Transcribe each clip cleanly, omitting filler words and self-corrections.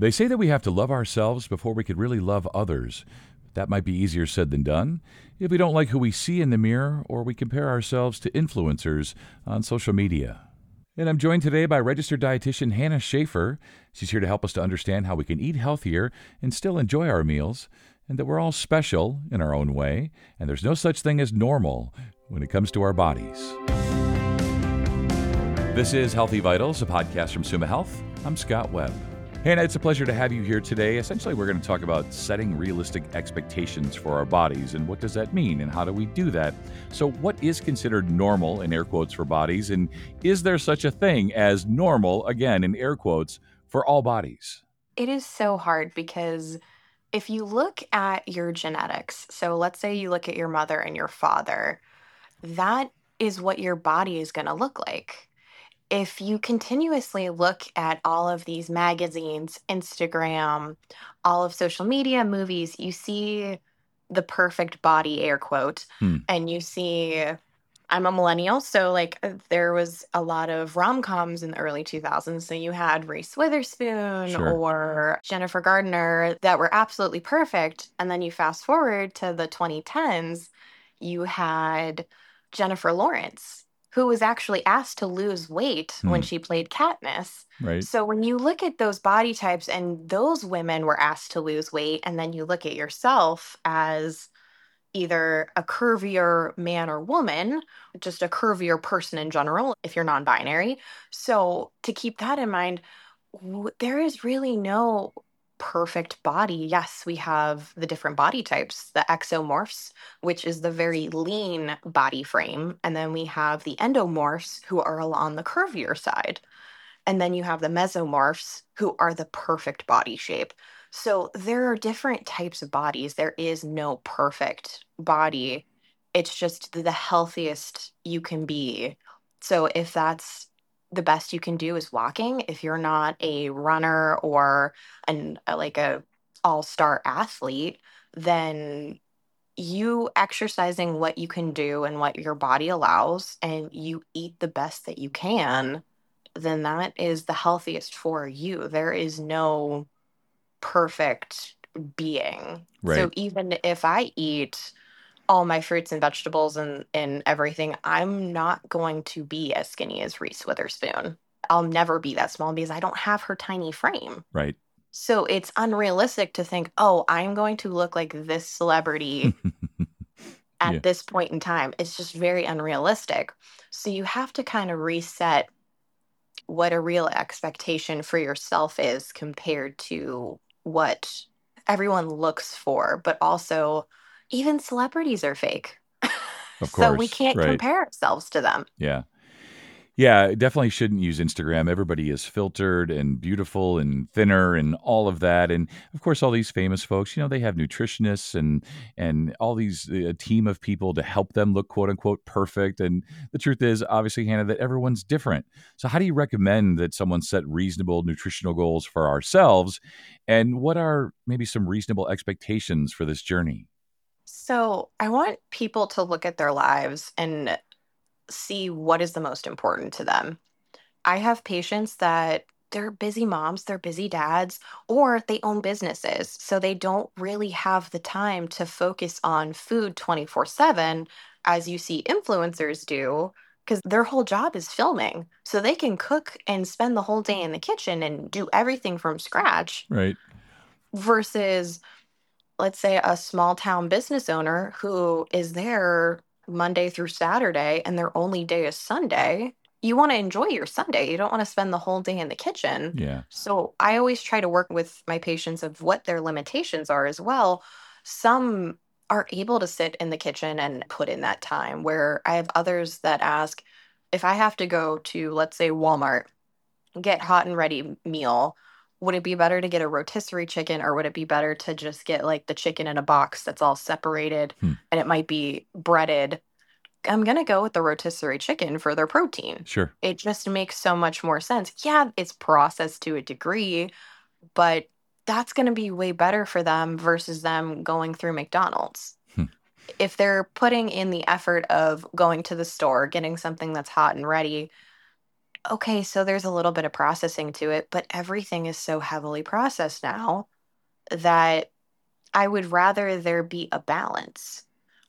They say that we have to love ourselves before we could really love others. That might be easier said than done if we don't like who we see in the mirror or we compare ourselves to influencers on social media. And I'm joined today by registered dietitian Hannah Schaefer. She's here to help us to understand how we can eat healthier and still enjoy our meals, and that we're all special in our own way, and there's no such thing as normal when it comes to our bodies. This is Healthy Vitals, a podcast from Summa Health. I'm Scott Webb. Hannah, it's a pleasure to have you here today. Essentially, we're going to talk about setting realistic expectations for our bodies and what does that mean and how do we do that? So what is considered normal, in air quotes, for bodies? And is there such a thing as normal, again, in air quotes, for all bodies? It is so hard because if you look at your genetics, so let's say you look at your mother and your father, that is what your body is going to look like. If you continuously look at all of these magazines, Instagram, all of social media, movies, you see the perfect body, air quote, and you see, I'm a millennial, so there was a lot of rom-coms in the early 2000s. So you had Reese Witherspoon Sure. or Jennifer Gardner that were absolutely perfect. And then you fast forward to the 2010s, you had Jennifer Lawrence, who was actually asked to lose weight when she played Katniss. Right. So when you look at those body types and those women were asked to lose weight, and then you look at yourself as either a curvier man or woman, just a curvier person in general, if you're non-binary. So to keep that in mind, there is really no perfect body. Yes, we have the different body types, the exomorphs, which is the very lean body frame. And then we have the endomorphs, who are on the curvier side. And then you have the mesomorphs, who are the perfect body shape. So there are different types of bodies. There is no perfect body. It's just the healthiest you can be. So if that's the best you can do is walking, if you're not a runner or like a all-star athlete, then you exercising what you can do and what your body allows, and you eat the best that you can, then that is the healthiest for you. There is no perfect being. Right. So even if I eat all my fruits and vegetables and everything, I'm not going to be as skinny as Reese Witherspoon. I'll never be that small because I don't have her tiny frame. Right. So it's unrealistic to think, oh, I'm going to look like this celebrity at this point in time. It's just very unrealistic. So you have to kind of reset what a real expectation for yourself is compared to what everyone looks for, but also even celebrities are fake. Of So we course, can't right. compare ourselves to them. Yeah, definitely shouldn't use Instagram. Everybody is filtered and beautiful and thinner and all of that. And of course, all these famous folks, they have nutritionists and all these a team of people to help them look quote unquote perfect. And the truth is, obviously, Hannah, that everyone's different. So how do you recommend that someone set reasonable nutritional goals for ourselves? And what are maybe some reasonable expectations for this journey? So I want people to look at their lives and see what is the most important to them. I have patients that they're busy moms, they're busy dads, or they own businesses. So they don't really have the time to focus on food 24/7 as you see influencers do, because their whole job is filming. So they can cook and spend the whole day in the kitchen and do everything from scratch Right. versus, let's say, a small town business owner who is there Monday through Saturday and their only day is Sunday. You want to enjoy your Sunday. You don't want to spend the whole day in the kitchen. Yeah. So I always try to work with my patients of what their limitations are as well. Some are able to sit in the kitchen and put in that time, where I have others that ask, if I have to go to, let's say, Walmart, get hot and ready meal, would it be better to get a rotisserie chicken, or would it be better to just get like the chicken in a box that's all separated and it might be breaded? I'm going to go with the rotisserie chicken for their protein. Sure. It just makes so much more sense. Yeah, it's processed to a degree, but that's going to be way better for them versus them going through McDonald's. If they're putting in the effort of going to the store, getting something that's hot and ready, Okay, so there's a little bit of processing to it, but everything is so heavily processed now that I would rather there be a balance.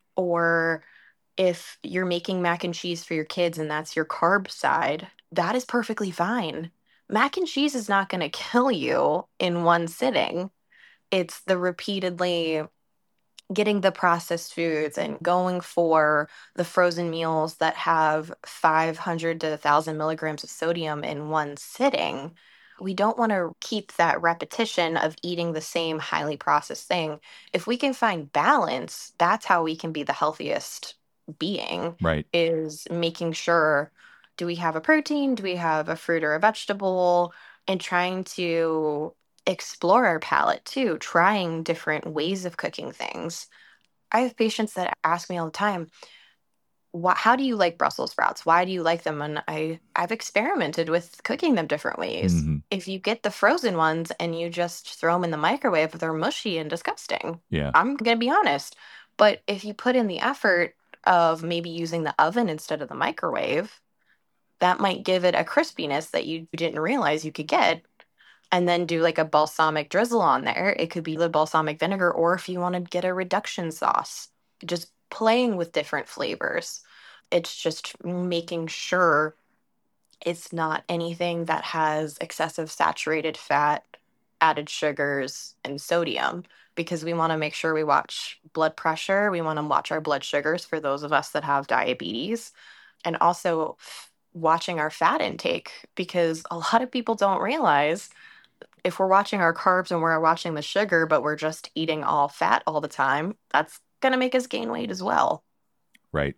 Or if you're making mac and cheese for your kids and that's your carb side, that is perfectly fine. Mac and cheese is not going to kill you in one sitting. It's the repeatedly getting the processed foods and going for the frozen meals that have 500 to 1,000 milligrams of sodium in one sitting. We don't want to keep that repetition of eating the same highly processed thing. If we can find balance, that's how we can be the healthiest being, Right. is making sure, do we have a protein? Do we have a fruit or a vegetable? And trying to explore our palate too, trying different ways of cooking things. I have patients that ask me all the time, how do you like Brussels sprouts? Why do you like them? And I've experimented with cooking them different ways. Hmm. If you get the frozen ones and you just throw them in the microwave, they're mushy and disgusting. Yeah. I'm going to be honest. But if you put in the effort of maybe using the oven instead of the microwave, that might give it a crispiness that you didn't realize you could get, and then do like a balsamic drizzle on there. It could be the balsamic vinegar, or if you want to get a reduction sauce, just playing with different flavors. It's just making sure it's not anything that has excessive saturated fat, added sugars, and sodium, because we want to make sure we watch blood pressure. We want to watch our blood sugars for those of us that have diabetes, and also watching our fat intake, because a lot of people don't realize if we're watching our carbs and we're watching the sugar, but we're just eating all fat all the time, that's going to make us gain weight as well. Right.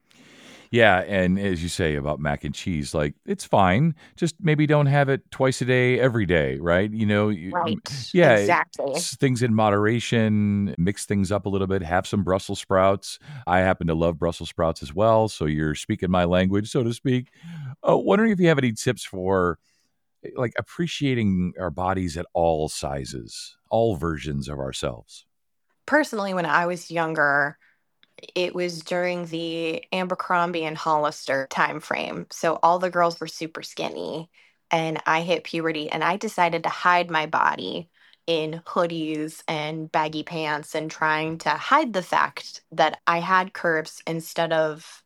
Yeah, and as you say about mac and cheese, like it's fine. Just maybe don't have it twice a day, every day, right? Right. Yeah, Exactly. things in moderation, mix things up a little bit, have some Brussels sprouts. I happen to love Brussels sprouts as well, so you're speaking my language, so to speak. Wondering if you have any tips for like appreciating our bodies at all sizes, all versions of ourselves. Personally, when I was younger, it was during the Abercrombie and Hollister time frame. So all the girls were super skinny, and I hit puberty and I decided to hide my body in hoodies and baggy pants and trying to hide the fact that I had curves instead of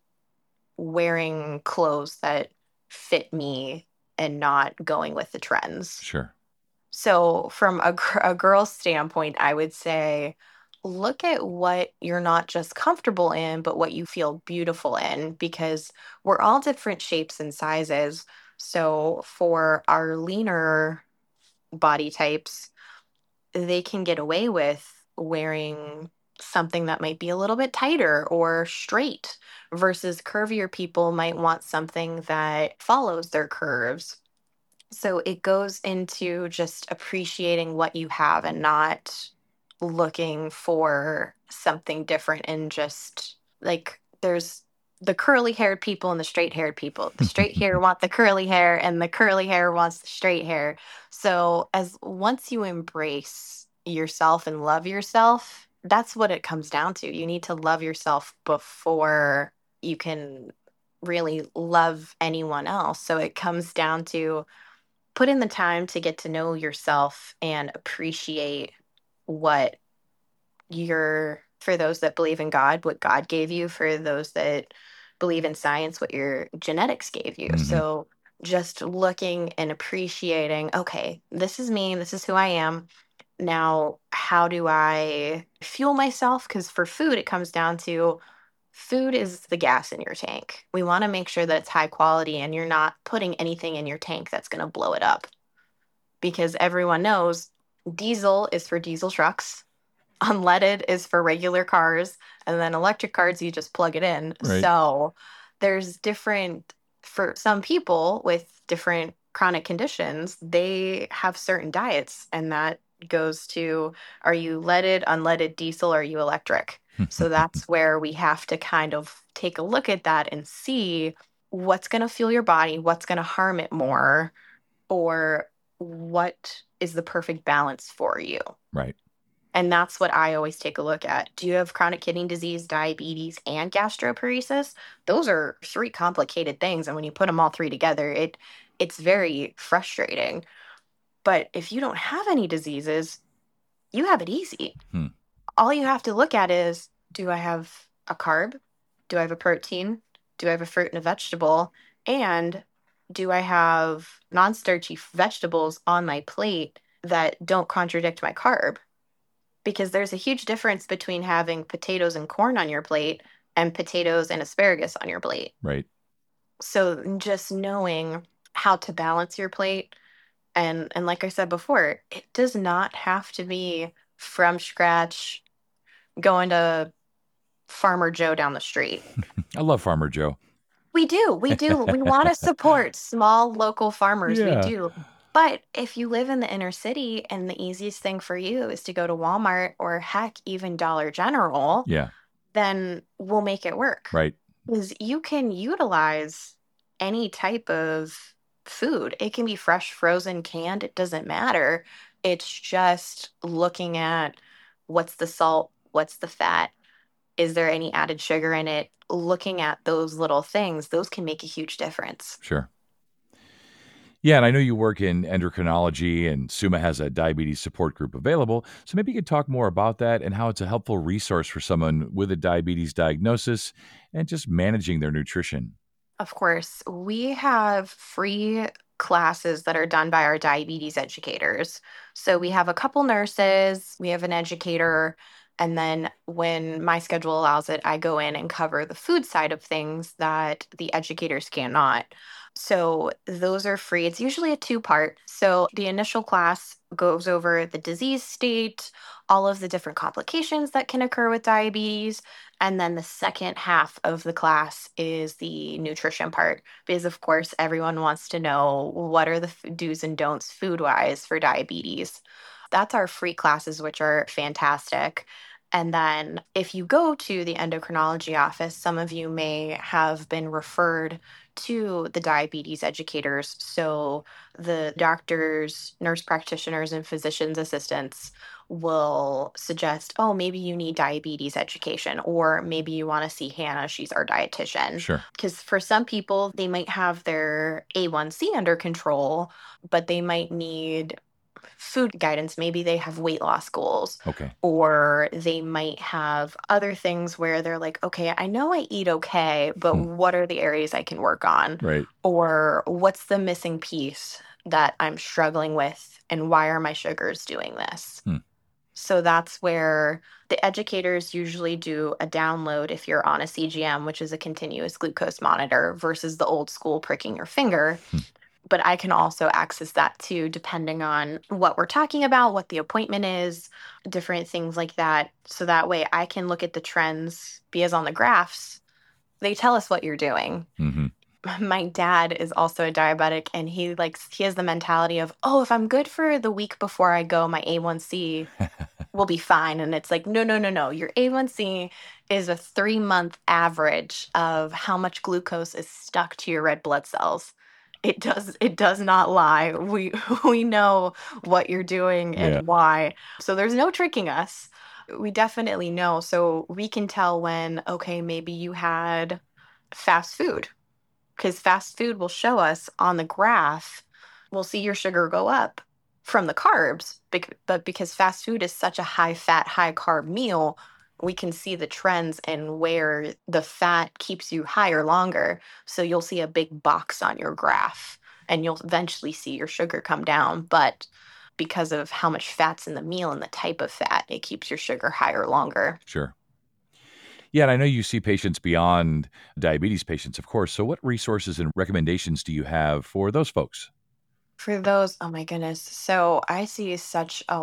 wearing clothes that fit me and not going with the trends. Sure. So, from a girl's standpoint, I would say look at what you're not just comfortable in, but what you feel beautiful in, because we're all different shapes and sizes. So, for our leaner body types, they can get away with wearing something that might be a little bit tighter or straight, versus curvier people might want something that follows their curves. So it goes into just appreciating what you have and not looking for something different, and just like there's the curly haired people and the straight haired people. The straight hair want the curly hair and the curly hair wants the straight hair. So as once you embrace yourself and love yourself, that's what it comes down to. You need to love yourself before you can really love anyone else. So it comes down to put in the time to get to know yourself and appreciate what for those that believe in God, what God gave you, for those that believe in science, what your genetics gave you. Hmm. So just looking and appreciating, okay, this is me, this is who I am. Now, how do I fuel myself? Because for food, it comes down to food is the gas in your tank. We want to make sure that it's high quality and you're not putting anything in your tank that's going to blow it up, because everyone knows diesel is for diesel trucks, unleaded is for regular cars, and then electric cars, you just plug it in. Right. So there's different, for some people with different chronic conditions, they have certain diets, and that goes to, are you leaded, unleaded, diesel, or are you electric? So that's where we have to kind of take a look at that and see what's going to fuel your body, what's going to harm it more, or what is the perfect balance for you. Right. And that's what I always take a look at. Do you have chronic kidney disease, diabetes, and gastroparesis? Those are three complicated things. And when you put them all three together, it's very frustrating. But if you don't have any diseases, you have it easy. Hmm. All you have to look at is, do I have a carb? Do I have a protein? Do I have a fruit and a vegetable? And do I have non starchy vegetables on my plate that don't contradict my carb? Because there's a huge difference between having potatoes and corn on your plate and potatoes and asparagus on your plate. Right. So just knowing how to balance your plate, and like I said before, it does not have to be from scratch going to Farmer Joe down the street. I love Farmer Joe. We do. We do. We want to support small local farmers. We Yeah. do. But if you live in the inner city and the easiest thing for you is to go to Walmart or heck, even Dollar General, Yeah. then we'll make it work. Right. Because you can utilize any type of food. It can be fresh, frozen, canned. It doesn't matter. It's just looking at what's the salt, what's the fat, is there any added sugar in it? Looking at those little things, those can make a huge difference. Sure. Yeah, and I know you work in endocrinology, and SUMA has a diabetes support group available. So maybe you could talk more about that and how it's a helpful resource for someone with a diabetes diagnosis and just managing their nutrition. Of course, we have free classes that are done by our diabetes educators. So we have a couple nurses, we have an educator, and then when my schedule allows it, I go in and cover the food side of things that the educators cannot. So those are free. It's usually a two-part. So the initial class goes over the disease state, all of the different complications that can occur with diabetes. And then the second half of the class is the nutrition part, because of course, everyone wants to know what are the do's and don'ts food wise for diabetes. That's our free classes, which are fantastic. And then if you go to the endocrinology office, some of you may have been referred to the diabetes educators. So the doctors, nurse practitioners, and physician's assistants will suggest, oh, maybe you need diabetes education, or maybe you want to see Hannah, she's our dietitian. Sure. Because for some people, they might have their A1C under control, but they might need food guidance. Maybe they have weight loss goals, Okay. or they might have other things where they're like, okay, I know I eat okay, but Hmm. what are the areas I can work on? Right. Or what's the missing piece that I'm struggling with? And why are my sugars doing this? Hmm. So that's where the educators usually do a download if you're on a CGM, which is a continuous glucose monitor, versus the old school pricking your finger. Hmm. But I can also access that too, depending on what we're talking about, what the appointment is, different things like that. So that way I can look at the trends because on the graphs, they tell us what you're doing. Hmm. My dad is also a diabetic, and he has the mentality of, oh, if I'm good for the week before I go, my A1C will be fine. And it's like, no, no, no, no. Your A1C is a 3-month average of how much glucose is stuck to your red blood cells. It does not lie. We know what you're doing Yeah. and why. So there's no tricking us. We definitely know. So we can tell when, okay, maybe you had fast food, because fast food will show us on the graph, we'll see your sugar go up from the carbs, but because fast food is such a high fat, high carb meal, we can see the trends and where the fat keeps you higher longer. So you'll see a big box on your graph and you'll eventually see your sugar come down. But because of how much fat's in the meal and the type of fat, it keeps your sugar higher longer. Sure. Yeah, and I know you see patients beyond diabetes patients, of course. So, what resources and recommendations do you have for those folks? For those, oh my goodness. So I see such a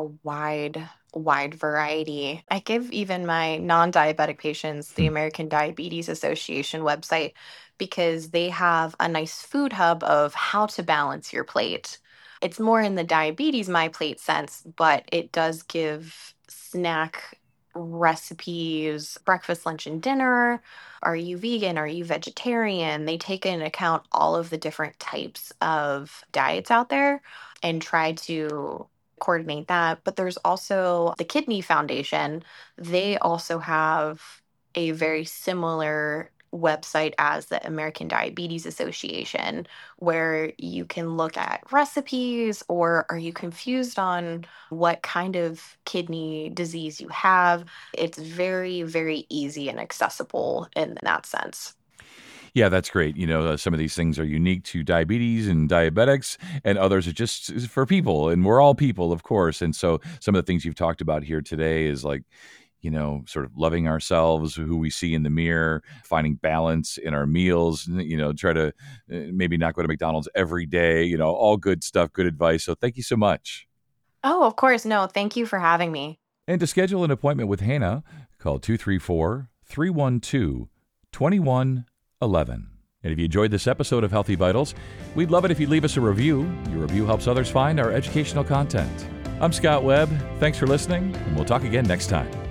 wide variety. I give even my non-diabetic patients the Hmm. American Diabetes Association website because they have a nice food hub of how to balance your plate. It's more in the diabetes my plate sense, but it does give snack recipes, breakfast, lunch, and dinner. Are you vegan? Are you vegetarian? They take into account all of the different types of diets out there and try to coordinate that. But there's also the Kidney Foundation. They also have a very similar website as the American Diabetes Association, where you can look at recipes, or are you confused on what kind of kidney disease you have? It's very, very easy and accessible in that sense. Yeah, that's great. Some of these things are unique to diabetes and diabetics, and others are just for people. And we're all people, of course. And so some of the things you've talked about here today is like, sort of loving ourselves, who we see in the mirror, finding balance in our meals, try to maybe not go to McDonald's every day, all good stuff, good advice. So thank you so much. Oh, of course. No, thank you for having me. And to schedule an appointment with Hannah, call 234-312-2111. And if you enjoyed this episode of Healthy Vitals, we'd love it if you'd leave us a review. Your review helps others find our educational content. I'm Scott Webb. Thanks for listening, and we'll talk again next time.